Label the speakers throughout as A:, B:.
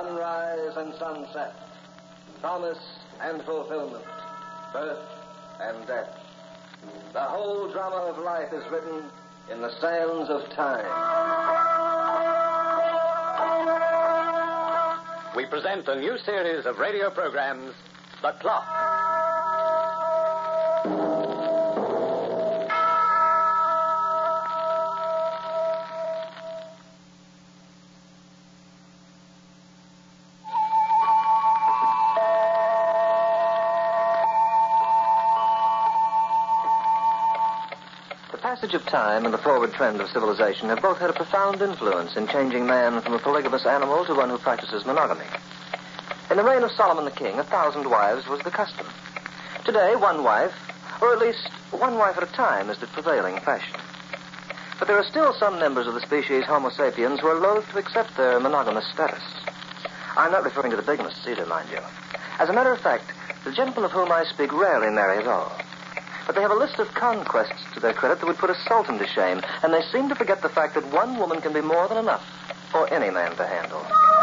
A: sunrise and sunset, promise and fulfillment, birth and death. The whole drama of life is written in the sands of time.
B: We present a new series of radio programs, The Clock.
A: The passage of time and the forward trend of civilization have both had a profound influence in changing man from a polygamous animal to one who practices monogamy. In the reign of Solomon the King, 1,000 wives was the custom. Today, one wife, or at least one wife at a time, is the prevailing fashion. But there are still some members of the species Homo sapiens who are loath to accept their monogamous status. I'm not referring to the bigamists either, mind you. As a matter of fact, the gentlemen of whom I speak rarely marry at all. But they have a list of conquests to their credit that would put a sultan to shame, and they seem to forget the fact that one woman can be more than enough for any man to handle.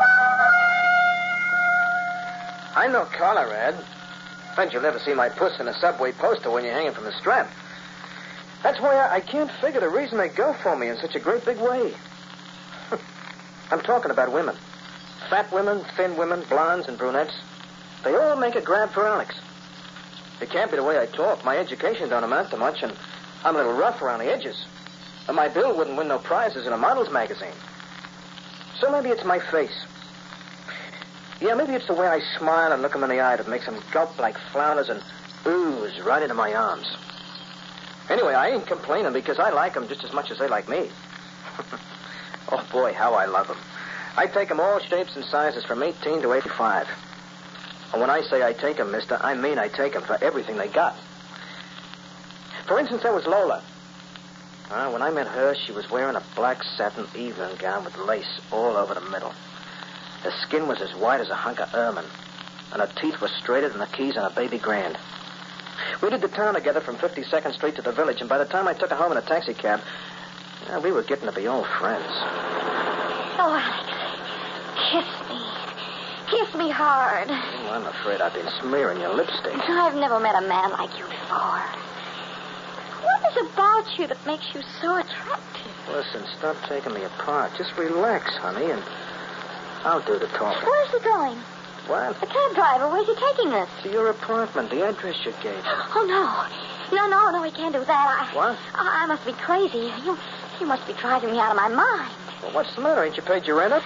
C: I'm no collar, Ed. Bet you'll never see my puss in a subway poster when you're hanging from the strap. That's why I can't figure the reason they go for me in such a great big way. I'm talking about women. Fat women, thin women, blondes and brunettes. They all make a grab for Alex. It can't be the way I talk. My education don't amount to much, and I'm a little rough around the edges. And my bill wouldn't win no prizes in a model's magazine. So maybe it's my face. Yeah, maybe it's the way I smile and look them in the eye that makes them gulp like flounders and ooze right into my arms. Anyway, I ain't complaining because I like them just as much as they like me. Oh, boy, how I love them. I take them all shapes and sizes from 18 to 85. And when I say I take them, mister, I mean I take them for everything they got. For instance, there was Lola. When I met her, she was wearing a black satin evening gown with lace all over the middle. Her skin was as white as a hunk of ermine, and her teeth were straighter than the keys on a baby grand. We did the town together from 52nd Street to the village, and by the time I took her home in a taxi cab, we were getting to be old friends.
D: Oh, Alex, kiss me. Kiss me hard.
C: Oh, I'm afraid I've been smearing your lipstick.
D: I've never met a man like you before. What is it about you that makes you so attractive?
C: Listen, stop taking me apart. Just relax, honey, and I'll do the talking.
D: Where's he going?
C: What?
D: The cab driver, where's he taking us?
C: To your apartment, the address you gave me.
D: Oh, no, he can't do that.
C: What?
D: I must be crazy. You must be driving me out of my mind.
C: Well, what's the matter? Ain't you paid your rent up?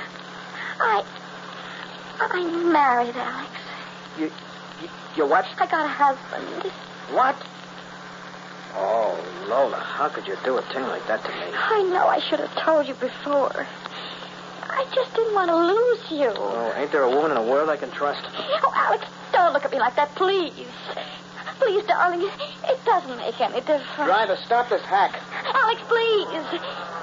D: I'm married, Alex.
C: You what?
D: I got a husband.
C: What? Oh, Lola, how could you do a thing like that to me?
D: I know I should have told you before. I just didn't want to lose you.
C: Oh, ain't there a woman in the world I can trust?
D: Oh, Alex, don't look at me like that, please. Please, darling, it doesn't make any difference.
C: Driver, stop this hack.
D: Alex, please.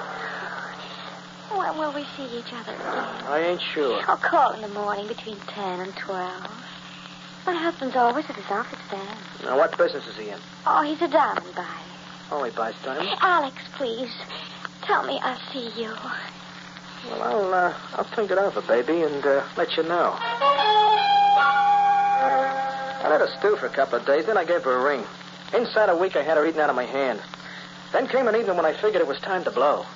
D: When will we see each other again?
C: I ain't sure.
D: I'll call in the morning between 10 and 12. My husband's always at his office then.
C: Now, what business is he in?
D: Oh, he's a diamond buyer.
C: Oh, he buys diamonds?
D: Alex, please, tell me I'll see you.
C: Well, I'll think it over, baby, and let you know. I let her stew for a couple of days, then I gave her a ring. Inside a week, I had her eaten out of my hand. Then came an evening when I figured it was time to blow.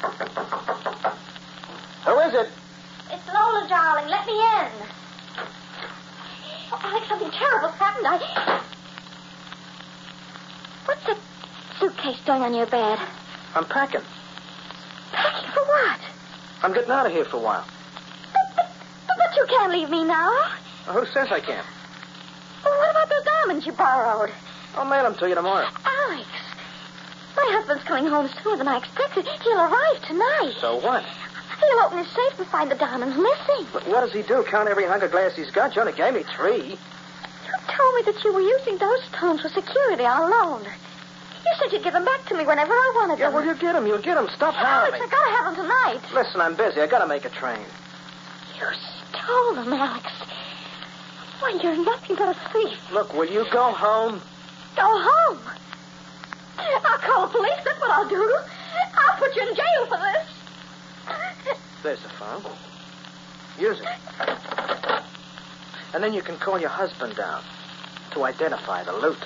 C: Who is it?
D: It's Lola, darling. Let me in. Oh, Alex, something terrible's happened. What's that suitcase doing on your bed?
C: I'm packing.
D: Packing for what?
C: I'm getting out of here for a while.
D: But you can't leave me now.
C: Who says I can't?
D: Well, what about those diamonds you borrowed?
C: I'll mail them to you tomorrow.
D: Alex, my husband's coming home sooner than I expected. He'll arrive tonight.
C: So what?
D: He'll open his safe and find the diamonds missing.
C: But what does he do? Count every hunk of glass he's got? You only gave me 3.
D: You told me that you were using those stones for security on loan. You said you'd give them back to me whenever I wanted them.
C: Yeah, well, you get them. You'll get them. Stop
D: Alex,
C: howling.
D: I gotta have them tonight.
C: Listen, I'm busy. I gotta make a train.
D: You stole them, Alex. Why, you're nothing but a thief.
C: Look, will you go home?
D: Go home? I'll call the police. That's what I'll do. I'll put you in jail for this.
C: There's the phone. Use it. And then you can call your husband down to identify the loot.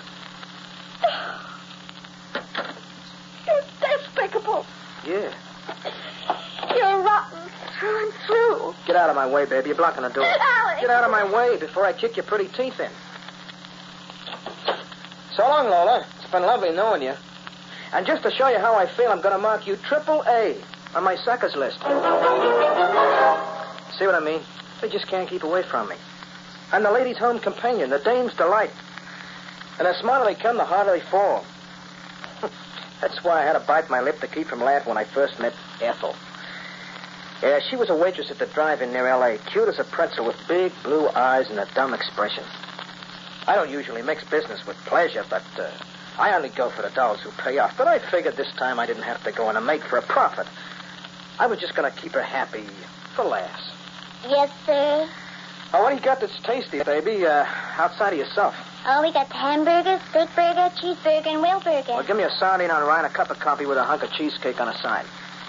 D: You're despicable.
C: Yeah.
D: You're rotten through and through.
C: Get out of my way, baby. You're blocking the door.
D: Alex!
C: Get out of my way before I kick your pretty teeth in. So long, Lola. It's been lovely knowing you. And just to show you how I feel, I'm going to mark you AAA on my suckers list. See what I mean? They just can't keep away from me. I'm the lady's home companion, the dame's delight. And the smarter they come, the harder they fall. That's why I had to bite my lip to keep from laughing when I first met Ethel. Yeah, she was a waitress at the drive-in near L.A., cute as a pretzel with big blue eyes and a dumb expression. I don't usually mix business with pleasure, but I only go for the dollars who pay off. But I figured this time I didn't have to go in and make for a profit. I was just going to keep her happy for laughs.
D: Yes, sir.
C: Oh, what do you got that's tasty, baby, outside of yourself?
D: Oh, we got the hamburger, steak burger, cheeseburger, and whale burger.
C: Well, give me a sardine on rye and a cup of coffee with a hunk of cheesecake on the side.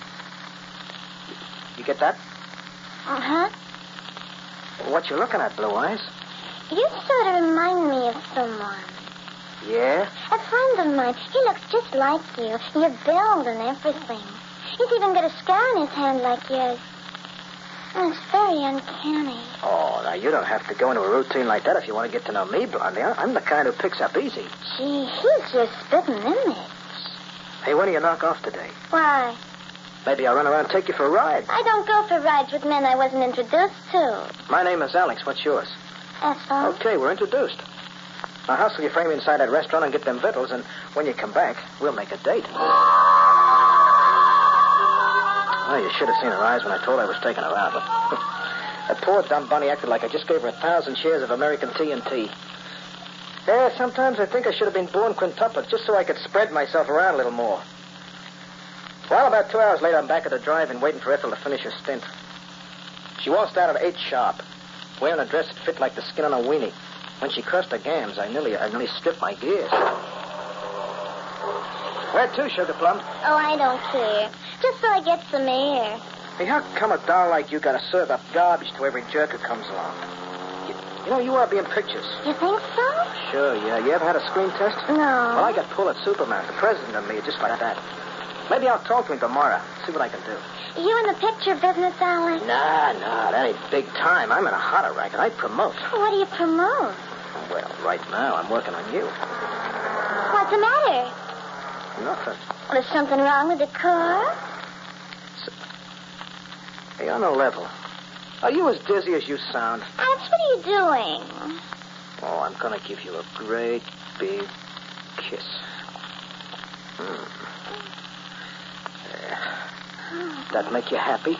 C: You get that?
D: Uh-huh.
C: What you looking at, Blue Eyes?
D: You sort of remind me of someone.
C: Yeah?
D: A friend of mine. He looks just like you. Your build and everything. He's even got a scar on his hand like yours. Oh, it's very uncanny.
C: Oh, now, you don't have to go into a routine like that if you want to get to know me, Blondie. I'm the kind who picks up easy.
D: Gee, he's your spitting image.
C: Hey, when do you knock off today?
D: Why?
C: Maybe I'll run around and take you for a ride.
D: I don't go for rides with men I wasn't introduced to.
C: My name is Alex. What's yours?
D: Ethel.
C: Okay, we're introduced. Now, hustle your frame inside that restaurant and get them victuals, and when you come back, we'll make a date. Oh, you should have seen her eyes when I told her I was taking her out. That poor dumb bunny acted like I just gave her 1,000 shares of American TNT. Yeah, sometimes I think I should have been born quintuplet just so I could spread myself around a little more. Well, about 2 hours later, I'm back at the drive-in waiting for Ethel to finish her stint. She waltzed out at 8 sharp, wearing a dress that fit like the skin on a weenie. When she crossed her gams, I nearly stripped my gears. Where to, Sugar Plum?
D: Oh, I don't care. Just so I get some air.
C: Hey, how come a doll like you got to serve up garbage to every jerk who comes along? You know, you ought to be in pictures.
D: You think so?
C: Sure, yeah. You ever had a screen test?
D: No.
C: Well, I got pulled at Superman. The president of me, just like that. Maybe I'll talk to him tomorrow, see what I can do.
D: You in the picture business, Alex?
C: Nah, that ain't big time. I'm in a hotter racket. I promote.
D: What do you promote?
C: Well, right now, I'm working on you.
D: What's the matter?
C: Nothing.
D: Well, there's something wrong with the car?
C: Hey, on a level. Are you as dizzy as you sound?
D: Alex, what are you doing?
C: Oh, I'm going to give you a great big kiss. That make you happy?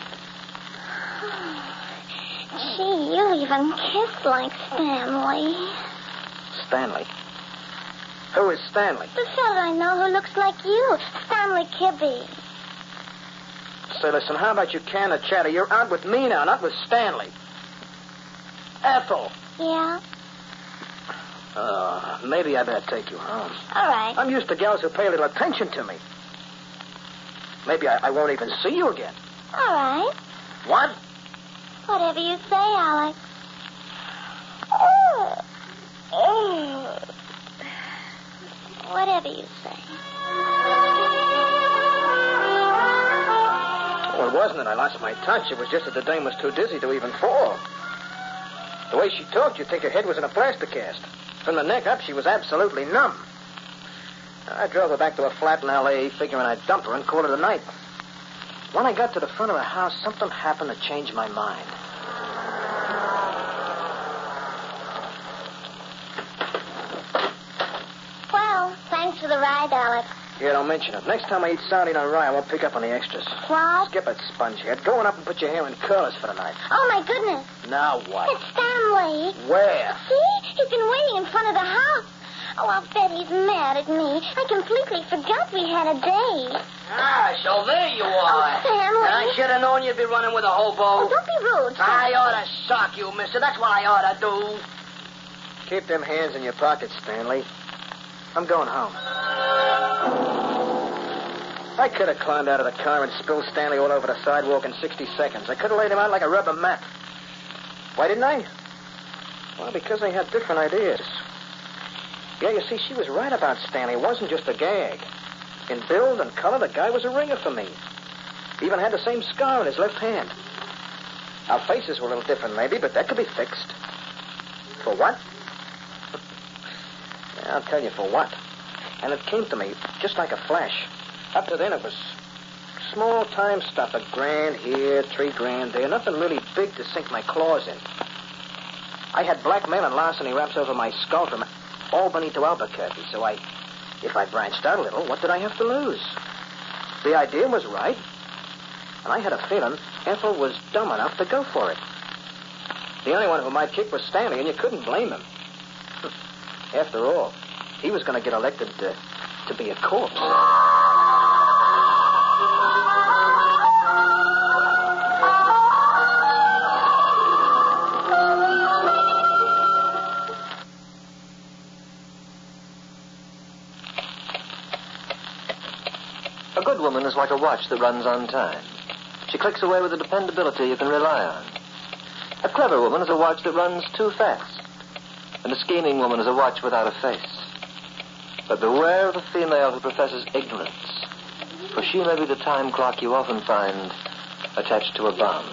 D: Gee, you even kiss like Stanley.
C: Stanley? Who is Stanley?
D: The fellow I know who looks like you, Stanley Kibbe.
C: Say, listen, how about you can the chatter? You're out with me now, not with Stanley. Ethel.
D: Yeah?
C: Maybe I better take you home.
D: All right.
C: I'm used to gals who pay a little attention to me. Maybe I won't even see you again.
D: All right.
C: What?
D: Whatever you say, Alex. Whatever you say.
C: Well, it wasn't that I lost my touch. It was just that the dame was too dizzy to even fall. The way she talked, you'd think her head was in a plaster cast. From the neck up, she was absolutely numb. I drove her back to a flat in L.A., figuring I'd dump her and call it a night. When I got to the front of the house, something happened to change my mind.
D: Well, thanks for the ride, Alex.
C: Yeah, don't mention it. Next time I eat sardine on rye, I won't pick up on the extras.
D: What?
C: Skip it, spongehead. Go on up and put your hair in curlers for the night.
D: Oh, my goodness.
C: Now what?
D: It's Stanley.
C: Where?
D: See? He's been waiting in front of the house. Oh, I'll bet he's mad at me. I completely forgot we had a date.
E: Ah, so there you are.
D: Oh, Stanley.
E: I should have known you'd be running with a hobo.
D: Oh, don't be rude,
E: I ought to sock you, mister. That's what I ought to do.
C: Keep them hands in your pockets, Stanley. I'm going home. I could have climbed out of the car and spilled Stanley all over the sidewalk in 60 seconds. I could have laid him out like a rubber mat. Why didn't I? Well, because I had different ideas. Yeah, you see, she was right about Stanley. It wasn't just a gag. In build and color, the guy was a ringer for me. He even had the same scar on his left hand. Our faces were a little different, maybe, but that could be fixed. For what? Yeah, I'll tell you for what. And it came to me just like a flash. Up to then, it was small-time stuff. $1,000 here, $3,000 there. Nothing really big to sink my claws in. I had blackmail and larceny wraps over my skull from Albany to Albuquerque, so if I branched out a little, what did I have to lose? The idea was right, and I had a feeling Ethel was dumb enough to go for it. The only one who might kick was Stanley, and you couldn't blame him. After all, he was going to get elected to be a corpse.
A: A good woman is like a watch that runs on time. She clicks away with a dependability you can rely on. A clever woman is a watch that runs too fast. And a scheming woman is a watch without a face. But beware of the female who professes ignorance, for she may be the time clock you often find attached to a bomb.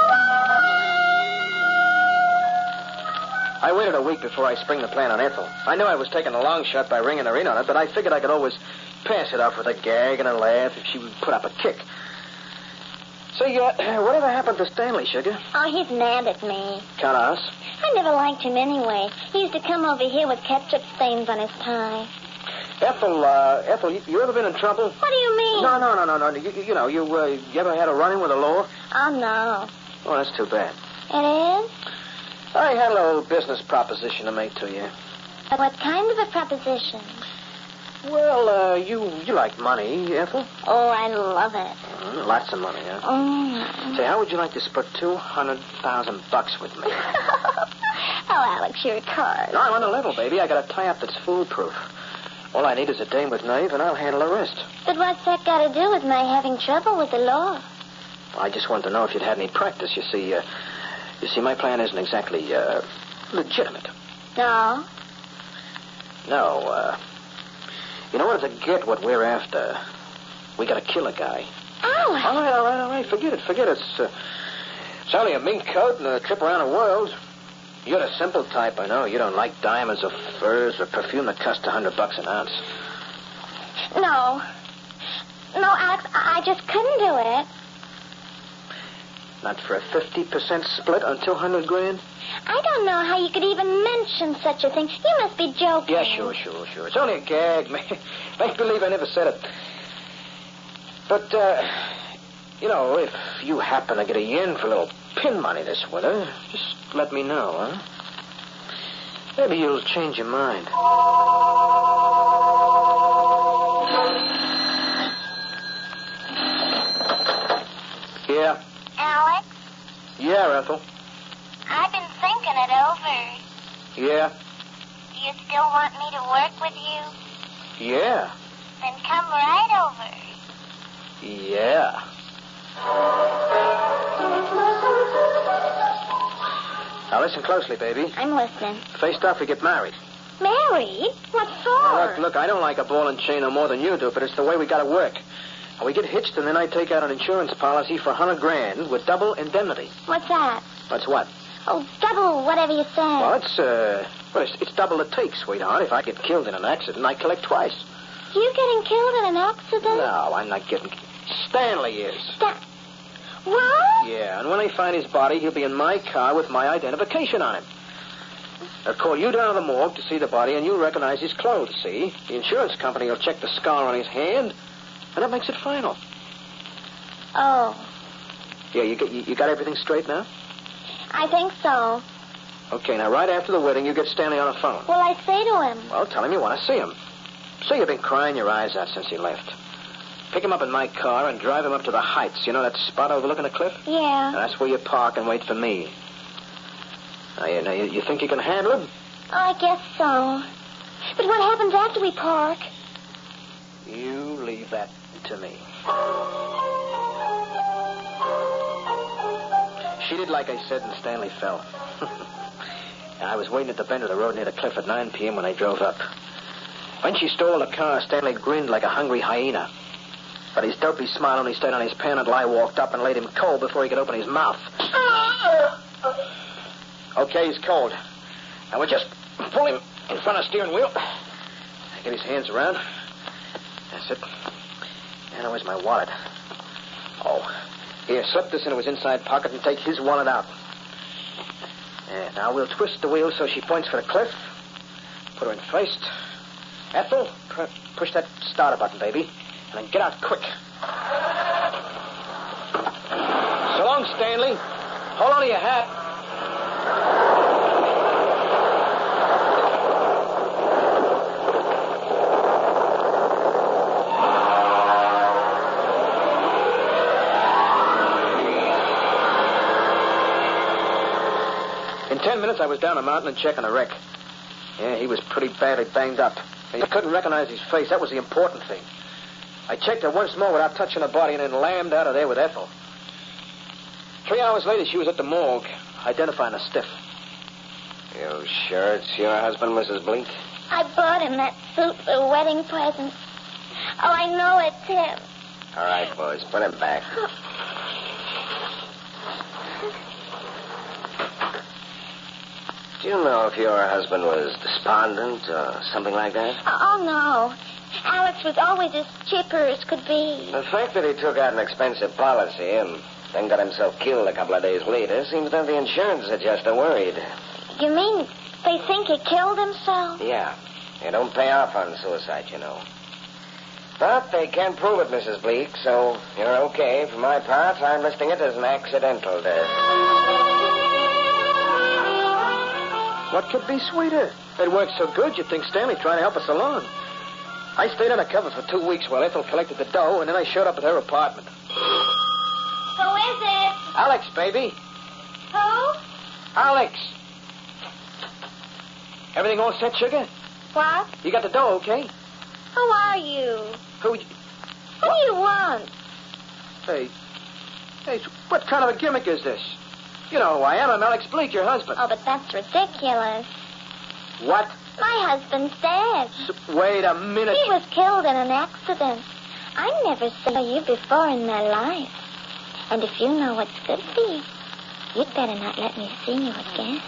C: I waited a week before I sprung the plan on Ethel. I knew I was taking a long shot by ringing her in on it, but I figured I could always pass it off with a gag and a laugh if she would put up a kick. Say, whatever happened to Stanley, Sugar?
D: Oh, he's mad at me.
C: Count on us.
D: I never liked him anyway. He used to come over here with ketchup stains on his tie.
C: Ethel, you ever been in trouble?
D: What do you mean?
C: No. You ever had a run-in with the law?
D: Oh, no.
C: Oh, that's too bad.
D: It is?
C: I had a little business proposition to make to you.
D: What kind of a proposition?
C: Well, you like money, Ethel?
D: Oh, I love it.
C: Lots of money, huh?
D: Mm.
C: Say, how would you like to split $200,000 with me?
D: Oh, Alex, you're a card.
C: No, I'm on the level, baby. I got a tie-up that's foolproof. All I need is a dame with nerve, and I'll handle the rest.
D: But what's that got to do with my having trouble with the law?
C: I just wanted to know if you'd had any practice. You see, my plan isn't exactly, legitimate.
D: No?
C: No, in order to get what we're after, we gotta kill a guy.
D: Alex!
C: All right. Forget it. It's only a mink coat and a trip around the world. You're the simple type, I know. You don't like diamonds or furs or perfume that costs $100 an ounce.
D: No, Alex, I just couldn't do it.
C: Not for a 50% split on $200,000?
D: I don't know how you could even mention such a thing. You must be joking.
C: Yeah, sure. It's only a gag. Make believe I never said it. But, if you happen to get a yen for a little pin money this winter, just let me know, huh? Maybe you'll change your mind. Yeah?
D: Alex,
C: Yeah, Ethel.
D: I've been thinking it over.
C: Yeah?
D: Do you still want me to work with you?
C: Yeah.
D: Then come right over.
C: Yeah. Now listen closely, baby.
D: I'm listening.
C: Faced off, we get married.
D: Married? What for?
C: Look, I don't like a ball and chain no more than you do, but it's the way we gotta work. We get hitched, and then I take out an insurance policy for $100,000 with double indemnity.
D: What's that?
C: That's what?
D: Oh, double whatever you say.
C: Well, it's double the take, sweetheart. If I get killed in an accident, I collect twice.
D: You getting killed in an accident?
C: No, I'm not getting... Stanley is.
D: What?
C: Yeah, and when they find his body, he'll be in my car with my identification on him. They'll call you down to the morgue to see the body, and you'll recognize his clothes, see? The insurance company will check the scar on his hand, and that makes it final.
D: Oh.
C: Yeah, you got everything straight now?
D: I think so.
C: Okay, now right after the wedding, you get Stanley on the phone.
D: Will I say to him?
C: Well, tell him you want to see him. Say you've been crying your eyes out since he left. Pick him up in my car and drive him up to the Heights. You know that spot overlooking the cliff?
D: Yeah.
C: Now, that's where you park and wait for me. Now, you think you can handle him?
D: I guess so. But what happens after we park?
C: You leave that to me. She did like I said, and Stanley fell. I was waiting at the bend of the road near the cliff at 9 p.m. when they drove up. When she stole the car, Stanley grinned like a hungry hyena. But his dopey smile only stayed on his pan until I walked up and laid him cold before he could open his mouth. Okay, he's cold. Now we'll just pull him in front of the steering wheel. Get his hands around. That's it. And now where's my wallet? Oh, here, slip this into his inside pocket and take his wallet out. Yeah, now we'll twist the wheel so she points for the cliff. Put her in first. Ethel, push that starter button, baby. And then get out quick. So long, Stanley. Hold on to your hat. In 10 minutes, I was down a mountain and checking the wreck. Yeah, he was pretty badly banged up. And you couldn't recognize his face. That was the important thing. I checked her once more without touching the body and then lammed out of there with Ethel. 3 hours later, she was at the morgue, identifying a stiff.
F: You sure it's your husband, Mrs. Bleak?
D: I bought him that suit for a wedding present. Oh, I know it's him.
F: All right, boys, put him back. Do you know if your husband was despondent or something like that?
D: Oh, no. Alex was always as chipper as could be.
F: The fact that he took out an expensive policy and then got himself killed a couple of days later seems that the insurance adjuster worried.
D: You mean they think he killed himself?
F: Yeah. They don't pay off on suicide, you know. But they can't prove it, Mrs. Bleak, so you're okay. For my part, I'm listing it as an accidental death.
C: What could be sweeter? It worked so good, you'd think Stanley trying to help us along. I stayed undercover for 2 weeks while Ethel collected the dough, and then I showed up at her apartment.
D: Who is it?
C: Alex, baby.
D: Who?
C: Alex. Everything all set, sugar?
D: What?
C: You got the dough, okay?
D: Who are you?
C: Who
D: do you want?
C: Hey, what kind of a gimmick is this? You know who I am. I'm Alex Bleak, your husband.
D: Oh, but that's ridiculous.
C: What?
D: My husband's dead.
C: Wait a minute.
D: He was killed in an accident. I never saw you before in my life. And if you know what's good for you, you'd better not let me see you again.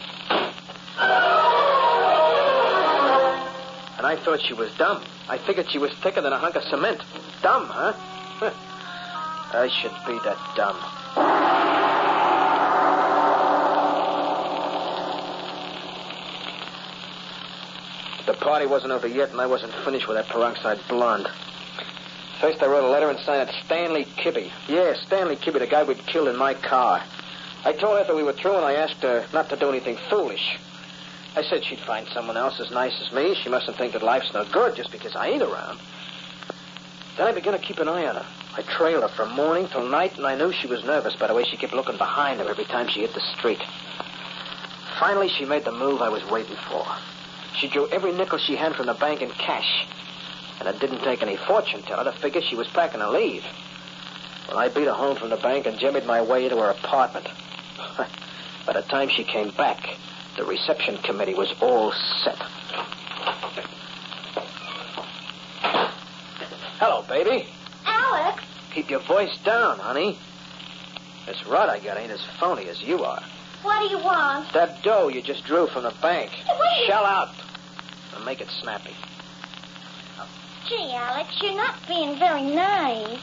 C: And I thought she was dumb. I figured she was thicker than a hunk of cement. Dumb, huh? I should be that dumb. The party wasn't over yet, and I wasn't finished with that peroxide blonde. First, I wrote a letter and signed it Stanley Kibbe. Yeah, Stanley Kibbe, the guy we'd killed in my car. I told Ethel we were through, and I asked her not to do anything foolish. I said she'd find someone else as nice as me. She mustn't think that life's no good just because I ain't around. Then I began to keep an eye on her. I trailed her from morning till night, and I knew she was nervous by the way she kept looking behind her every time she hit the street. Finally, she made the move I was waiting for. She drew every nickel she had from the bank in cash. And it didn't take any fortune teller to figure she was packing to leave. Well, I beat her home from the bank and jimmied my way to her apartment. By the time she came back, the reception committee was all set. Hello, baby.
D: Alex?
C: Keep your voice down, honey. This rod I got ain't as phony as you are.
D: What do you want?
C: That dough you just drew from the bank.
D: Wait.
C: Shell out. And make it snappy.
D: Gee, Alex, you're not being very nice.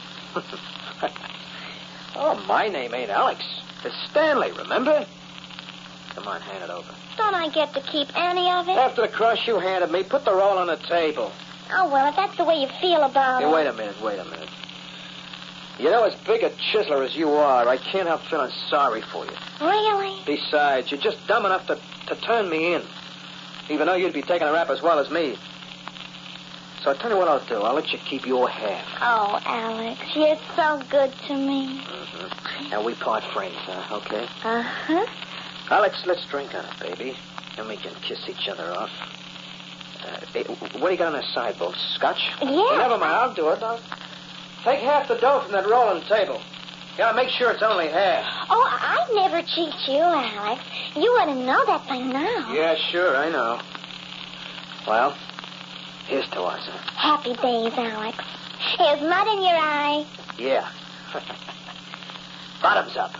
C: Oh, my name ain't Alex. It's Stanley, remember? Come on, hand it over.
D: Don't I get to keep any of it?
C: After the crush you handed me, put the roll on the table.
D: Oh, well, if that's the way you feel about
C: Hey,
D: it.
C: wait a minute. You know, as big a chiseler as you are, I can't help feeling sorry for you.
D: Really?
C: Besides, you're just dumb enough to turn me in. Even though you'd be taking a rap as well as me. So I'll tell you what I'll do. I'll let you keep your half.
D: Oh, Alex, you're so good to me.
C: Mm-hmm. And we part friends, okay?
D: Uh-huh.
C: Alex, let's drink on it, baby. Then we can kiss each other off. Hey, what do you got on the sideboard? Scotch?
D: Yeah.
C: Hey, never mind, I'll do it. Take half the dough from that rolling table. Gotta make sure it's only half.
D: Oh, I'd never cheat you, Alex. You ought to know that by now.
C: Yeah, sure, I know. Well, here's to us.
D: Happy days, Alex. Here's mud in your eye.
C: Yeah. Bottoms up.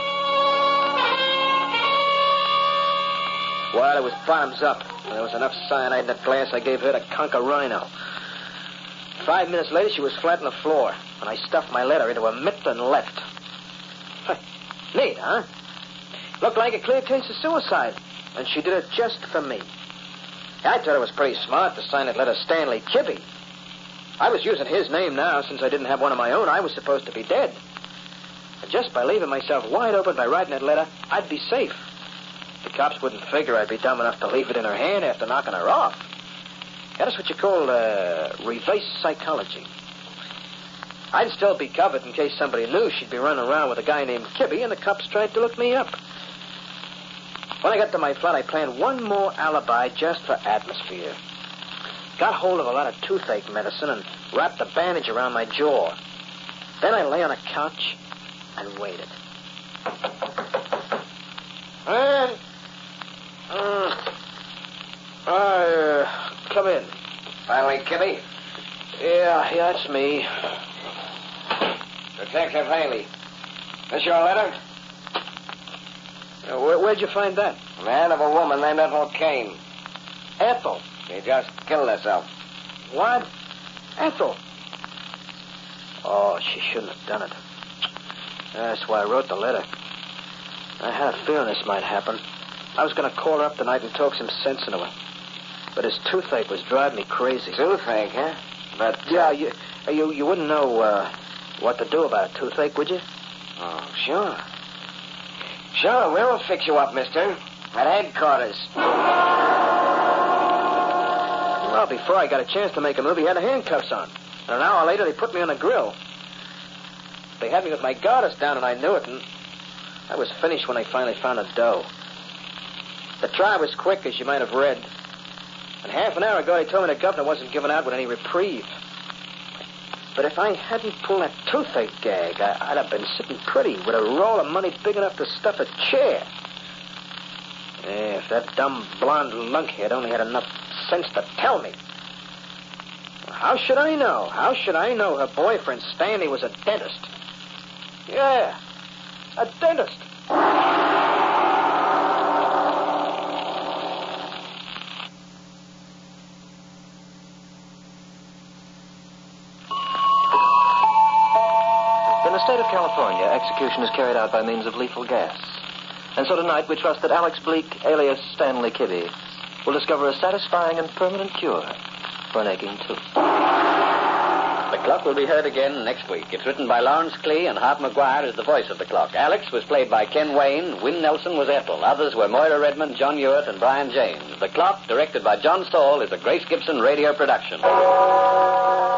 C: Well, it was bottoms up. There was enough cyanide in that glass I gave her to conquer Rhino. 5 minutes later, she was flat on the floor, and I stuffed my letter into a mitt and left. Neat, huh? Looked like a clear case of suicide, and she did it just for me. I thought it was pretty smart to sign that letter Stanley Kibbe. I was using his name now since I didn't have one of my own. I was supposed to be dead. And just by leaving myself wide open by writing that letter, I'd be safe. The cops wouldn't figure I'd be dumb enough to leave it in her hand after knocking her off. That's what you call reverse psychology. I'd still be covered in case somebody knew she'd be running around with a guy named Kibbe, and the cops tried to look me up. When I got to my flat, I planned one more alibi just for atmosphere. Got hold of a lot of toothache medicine and wrapped a bandage around my jaw. Then I lay on a couch and waited. Come in.
F: Finally, Kibbe?
C: Yeah, that's me.
F: Detective Haley. This your letter?
C: Where'd you find that?
F: A man of a woman named Ethel Kane.
C: Ethel.
F: She just killed herself.
C: What? Ethel? Oh, she shouldn't have done it. That's why I wrote the letter. I had a feeling this might happen. I was going to call her up tonight and talk some sense into her. But his toothache was driving me crazy.
F: Toothache, huh? But...
C: Yeah, you wouldn't know what to do about a toothache, would you?
F: Oh, sure. Sure, we'll fix you up, mister. At headquarters.
C: Well, before I got a chance to make a move, he had the handcuffs on. And an hour later, they put me on the grill. They had me with my garters down, and I knew it, and I was finished when they finally found the dough. The trial was quick, as you might have read. And half an hour ago, they told me the governor wasn't giving out with any reprieve. But if I hadn't pulled that toothache gag, I'd have been sitting pretty with a roll of money big enough to stuff a chair. Yeah, if that dumb blonde lunkhead only had enough sense to tell me. How should I know? How should I know her boyfriend, Stanley, was a dentist? Yeah, a dentist.
A: In the state of California, execution is carried out by means of lethal gas. And so tonight we trust that Alex Bleek, alias Stanley Kibbe, will discover a satisfying and permanent cure for an aching tooth.
B: The Clock will be heard again next week. It's written by Lawrence Klee, and Hart McGuire is the voice of the Clock. Alex was played by Ken Wayne. Wynn Nelson was Ethel. Others were Moira Redmond, John Ewart, and Brian James. The Clock, directed by John Stahl, is a Grace Gibson radio production.